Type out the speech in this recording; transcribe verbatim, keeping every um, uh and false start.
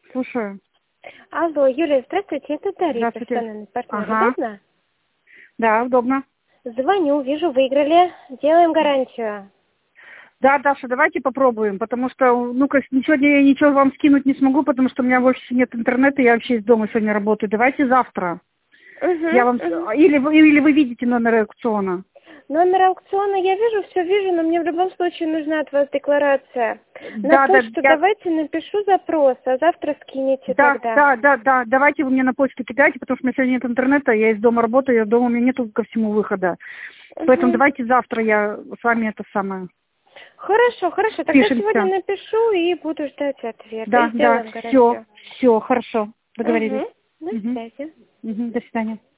Слушаю. Алло, Юлия, здравствуйте, это Дарья, Здравствуйте. персональный партнер. Ага. Удобно? Да, удобно. Звоню, вижу, выиграли. Делаем гарантию. Да, Даша, давайте попробуем, потому что, ну, как, сегодня я ничего вам скинуть не смогу, потому что у меня в офисе нет интернета, я вообще из дома сегодня работаю. Давайте завтра. Угу, Я вам... угу. Или, вы, или вы видите номер аукциона? Номер аукциона я вижу, все вижу, но мне в любом случае нужна от вас декларация. На Да, да, почту я... давайте напишу запрос, а завтра скинете Да, тогда. да, да, да, давайте вы мне на почту кидайте, потому что у меня сегодня нет интернета, я из дома работаю, я дома, у меня нету ко всему выхода. Поэтому Угу. давайте завтра я с вами это самое... Хорошо, хорошо, тогда сегодня Пишемся. напишу и буду ждать ответа. Да, И да, сделаем все, гарантию. все, хорошо, договорились. Угу. До Угу. связи. Угу. До свидания.